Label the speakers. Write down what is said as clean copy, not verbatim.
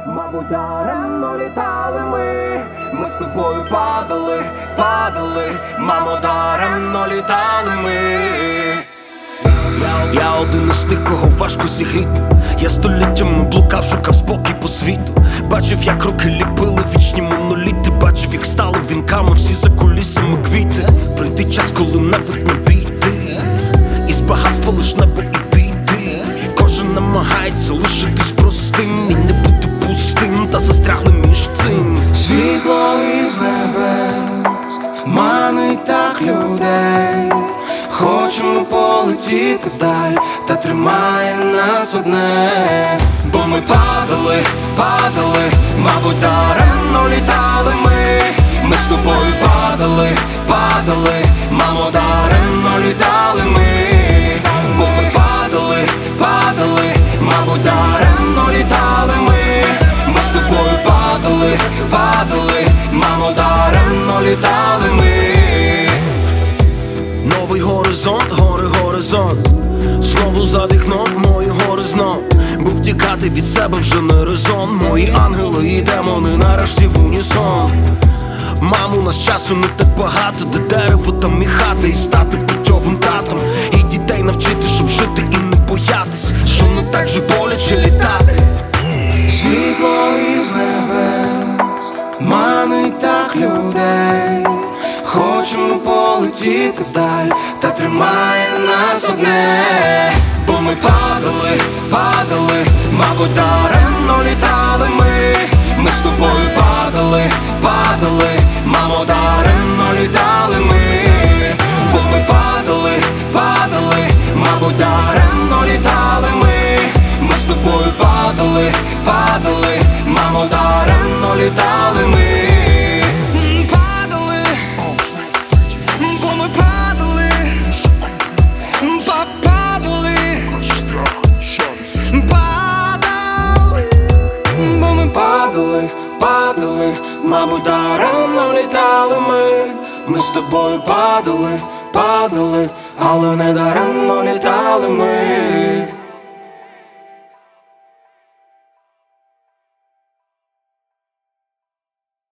Speaker 1: Мабуть, даремно літали ми з тобою падали, падали, мамо, даремно літали ми.
Speaker 2: Я один із тих, кого важко зігріти. Я століттями блукав, шукав спокій по світу. Бачив, як руки ліпили вічні моноліти. Бачив, як стали вінками всі за кулісами квіти. Прийде час, коли-небудь не бійти, із багатства лиш небо і біди. Кожен намагається лишитись простим і не бути пустим, та застрягли між цим.
Speaker 1: Світло із небес манить так людей. Хочемо полетіти вдаль, та тримає нас одне. Бо ми падали, падали, мабуть, даремно літали ми з тобою падали, падали, мамо, даремно літали ми. Бо ми падали, падали, мабуть, даремно літали ми з тобою падали, падали, мамо, даремно літали ми.
Speaker 2: Новий горизонт, гори, горизонт. Знову за вікном мої гори знов. Бо втікати від себе вже не резон. Мої ангели і демони нарешті в унісон. Мам, у нас часу не так багато, де дерево там і хата, і стати путьовим татом. І дітей навчити, щоб жити і не боятись, що не так же боляче літати.
Speaker 1: Світло із небес манить так людей. Хочемо полетіти вдаль, та тримає нас одне. Бо ми падали, падали, мабуть, даремно літали ми з тобою падали, падали, мамо, даремно літали ми. Бо ми падали, падали, мабуть, даремно літали ми з тобою падали, падали, мамо, даремно літали ми. Падали, мабуть, даремно літали ми з тобою падали, падали, але не даремно літали ми.